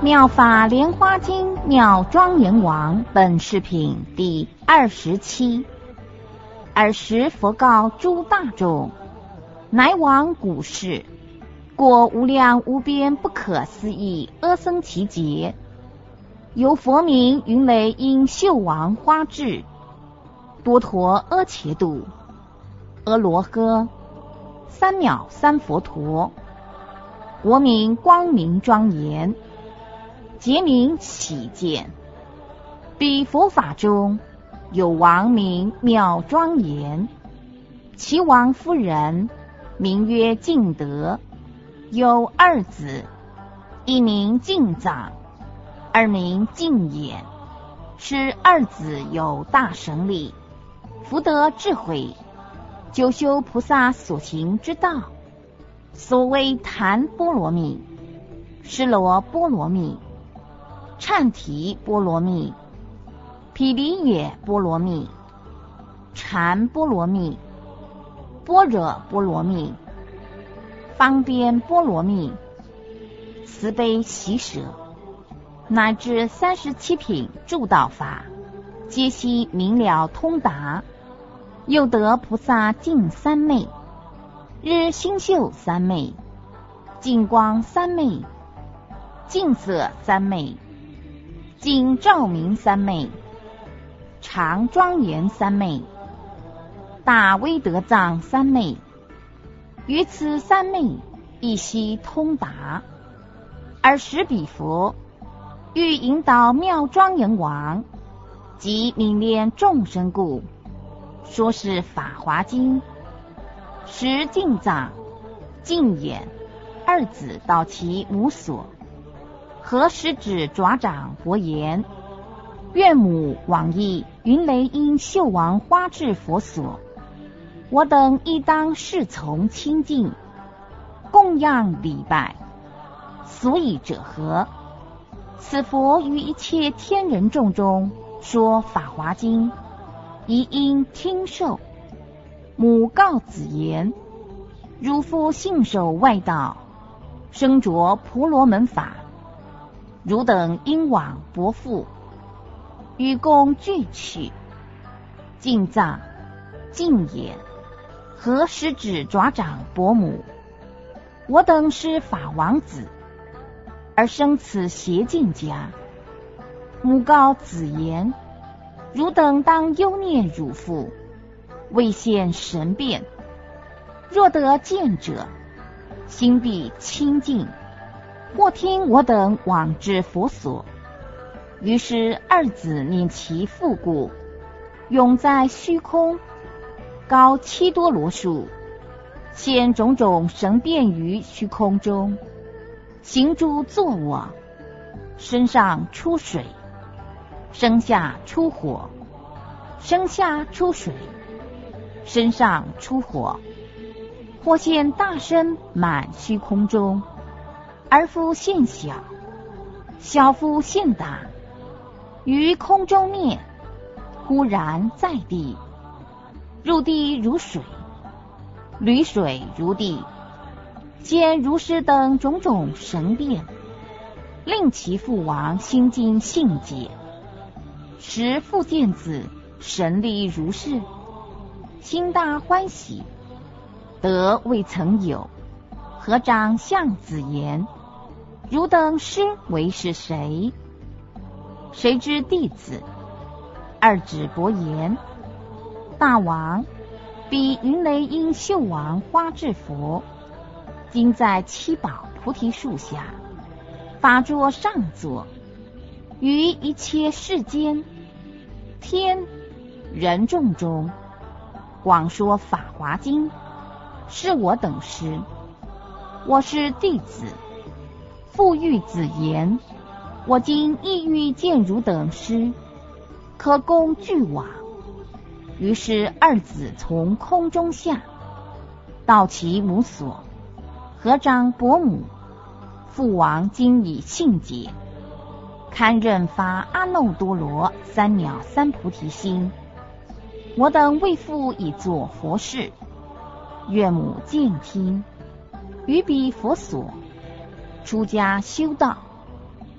妙法莲花经妙庄严王本视频第27。尔时佛告诸大众：乃往古世，过无量无边不可思议阿僧祇劫，有佛名云雷音秀王花智多陀阿伽度阿罗诃三藐三佛陀，国名光明庄严，劫名喜见。彼佛法中有王名妙庄严，其王夫人名曰净德，有二子，一名净藏，二名净眼。是二子有大神力，福德智慧，久修菩萨所行之道，所谓檀波罗蜜、尸罗波罗蜜、忏提波罗蜜、毗梨耶波罗蜜、禅波罗蜜、般若波罗蜜、方便波罗蜜、慈悲喜舍，乃至37品助道法，皆悉明了通达。又得菩萨净三昧、日星宿三昧、净光三昧、净色三昧、净照明三昧、常庄严三昧、大威德藏三昧，于此三昧一悉通达。尔时彼佛欲引导妙庄严王及悯恋众生故，说是法华经，使净藏、净眼二子到其母所，合十指爪掌佛言：愿母往诣云雷音秀王花智佛所，我等亦当侍从亲近，供养礼拜。所以者何？此佛于一切天人众中说法华经，宜应听受。母告子言：汝父信守外道，生着婆罗门法，汝等应往伯父，与共俱去。净藏、净眼合十指爪掌伯母，我等是法王子，而生此邪见家。母告子言：汝等当忧念汝父，未现神变。若得见者，心必清净。或听我等往至佛所。于是二子念其父故，永在虚空，高7多罗树，现种种神变于虚空中，行住坐卧，身上出水，身下出火，身下出水，身上出火，或现大身满虚空中，而复现小，小复现大，于空中灭，忽然在地，入地如水，履水如地，见如是等种种神变，令其父王心惊信解。时复见子神力如是，心大欢喜，得未曾有。合掌向子言：汝等师为是谁？谁知弟子？二子伯言：大王，彼云雷音秀王花智佛，今在七宝菩提树下，法座上座，于一切世间天人众中广说法华经，是我等师。我是弟子，复欲子言：我今意欲见汝等师，可供俱往。于是二子从空中下，到其母所，合掌伯母。父王今已信解，堪任发阿耨多罗三藐三菩提心。我等为父已作佛事，愿母见听。于彼佛所出家修道，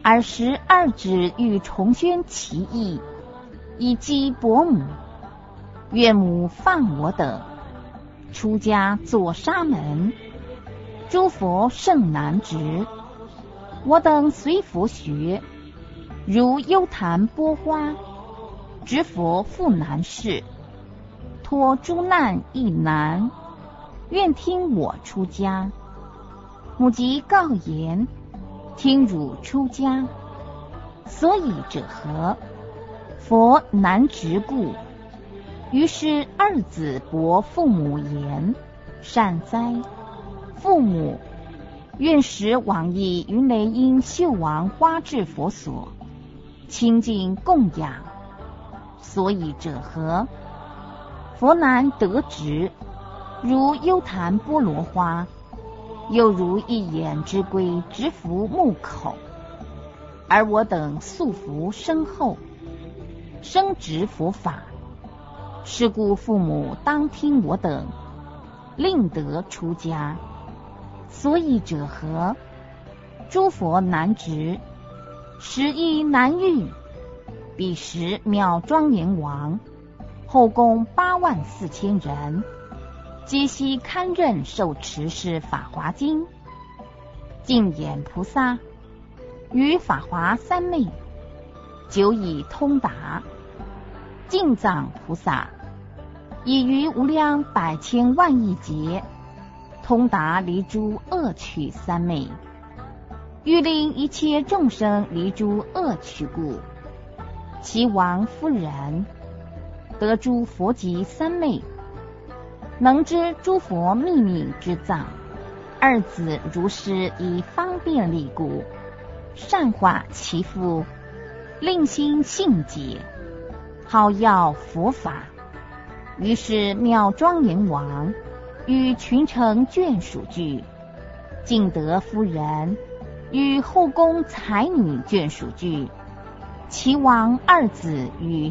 尔时二子欲重宣其意，以击伯母。岳母放我等，出家作沙门。诸佛甚难值，我等随佛学，如幽檀波花，知佛复难事，脱诸难亦难，愿听我出家。母即告言，听汝出家，所以者何？佛难值故。于是二子驳父母言，善哉，父母，愿使往诣云雷音秀王花智佛所，清净供养。所以者何？佛难得值，如幽檀波罗花，又如一眼之龟直伏目口，而我等素服深厚，深植佛法。是故父母当听我等，令得出家。所以者何？诸佛难值，时亦难遇。彼时妙庄严王，后宫84000人，皆悉堪任受持是法华经。净眼菩萨于法华三昧，久已通达。净藏菩萨已于无量百千万亿劫，通达离诸恶趣三昧，欲令一切众生离诸恶趣故，其王夫人得诸佛及三昧，能知诸佛秘密之藏。二子如是以方便力故，善化其父，令心信解，好要佛法。于是妙庄严王与群臣眷属聚，净德夫人与后宫才女眷属聚，齐王二子与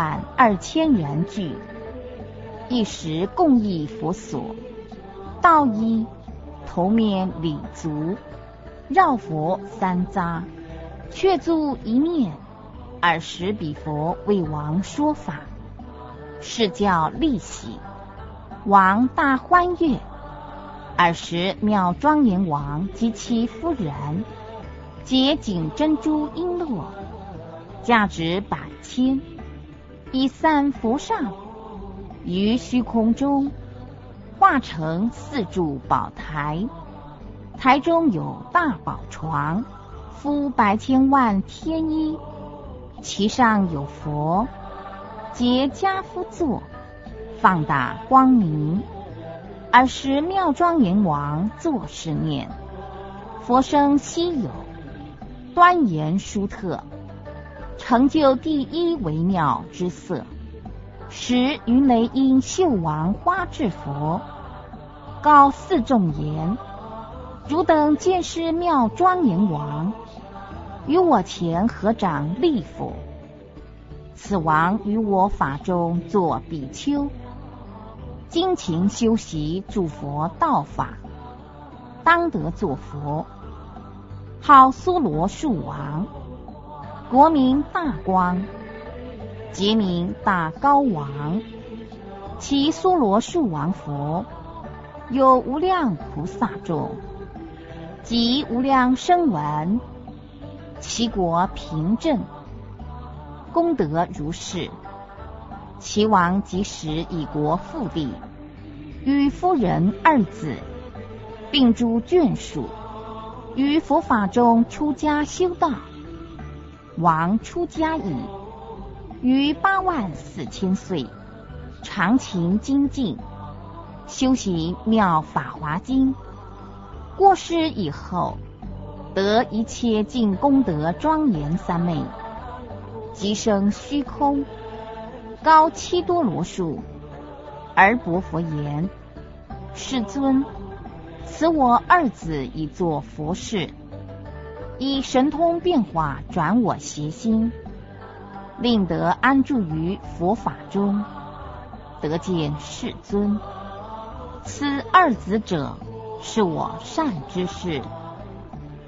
42000人聚，一时共议佛所。道一，头面礼足，绕佛3匝，却足一面。尔时彼佛为王说法，是教利喜，王大欢悦。尔时妙庄严王及其夫人结锦珍珠璎珞，价值100千，以散佛上，于虚空中化成4柱宝台，台中有大宝床，敷100千万天衣，其上有佛，皆跏趺坐，放大光明。尔时妙庄严王作是念：佛生稀有，端严殊特，成就第一微妙之色。时云雷音秀王花智佛告四众言：汝等见是妙庄严王，于我前合掌立佛。此王于我法中作比丘，精勤修习诸佛道法，当得作佛。号娑罗树王，国名大光，节名大高王。其娑罗树王佛有无量菩萨众，及无量声闻，其国平正，功德如是。其王即时以国复地，与夫人二子，并诸眷属，于佛法中出家修道。王出家已，于84000岁，常勤精进，修习妙法华经。过世以后，得一切尽功德庄严三昧，即生虚空，高7多罗树，而薄佛言：世尊，此我二子已作佛事，以神通变化转我邪心，令得安住于佛法中，得见世尊。此二子者，是我善知识，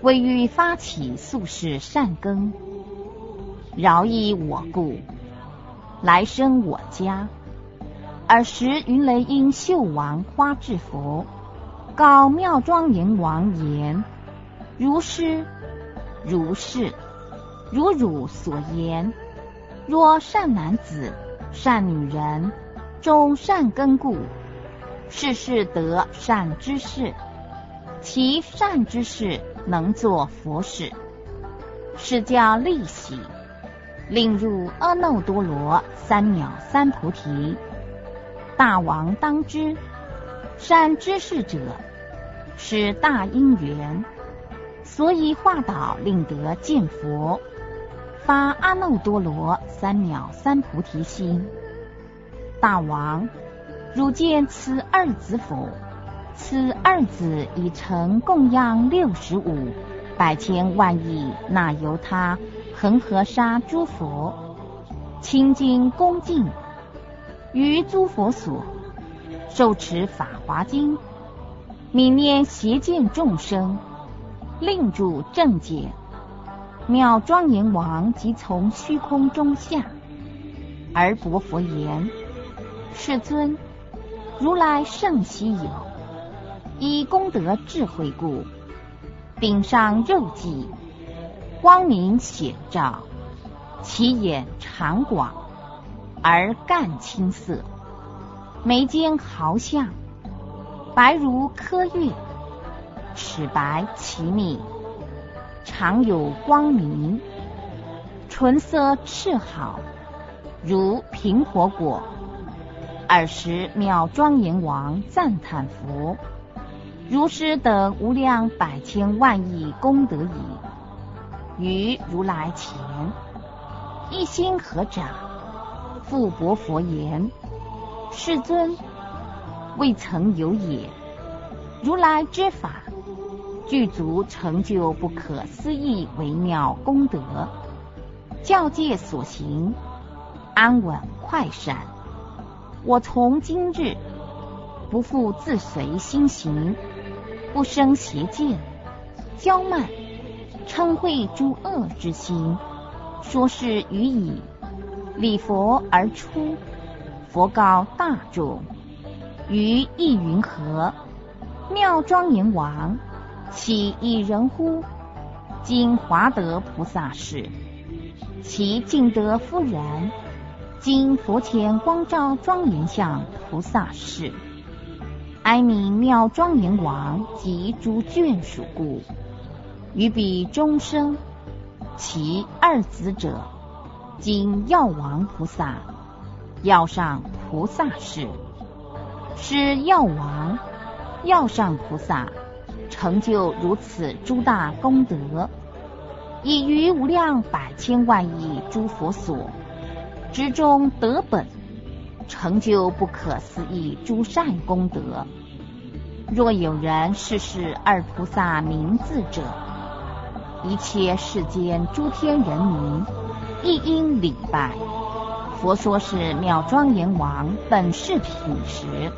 为欲发起宿世善根，饶益我故，来生我家。尔时云雷音秀王花智佛告妙庄严王言：如是如是，如汝所言，若善男子善女人种善根故，世世得善知识，其善知识能作佛事，是教利喜，令入阿耨多罗三藐三菩提。大王当知，善知识者是大因缘，所以化导令得见佛，发阿耨多罗三藐三菩提心。大王，汝见此二子否？此二子已成供养65百千万亿那由他恒河沙诸佛，清净恭敬，于诸佛所受持法华经，泯念邪见众生，令住正解。妙庄严王即从虚空中下，而薄佛言：世尊，如来甚稀有，以功德智慧故，顶上肉髻，光明显照，其眼长广，而干青色，眉间毫相，白如柯月，齿白其密，常有光明，唇色赤好，如苹果果。尔时妙庄严王赞叹佛：如是得无量百千万亿功德已。于如来前，一心合掌，复薄佛言：世尊，未曾有也。如来之法，具足成就不可思议微妙功德，教界所行，安稳快善。我从今日不复自随心行，不生邪见、骄慢、嗔恚诸恶之心，说是语已。礼佛而出，佛告大众：于意云何？妙庄严王，岂一人乎？今华德菩萨是，其净德夫人，今佛前光照庄严相菩萨是。哀悯妙庄严王及诸眷属故，于彼终生，其二子者，今药王菩萨、药上菩萨是。是药王、药上菩萨成就如此诸大功德，以于无量百千万亿诸佛所之中得本，成就不可思议诸善功德。若有人世世二菩萨名字者，一切世间诸天人民亦应礼拜。佛说是妙庄严王本是品时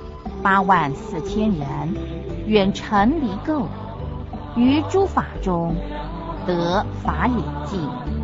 ，84000人远程离垢，于诸法中得法眼净。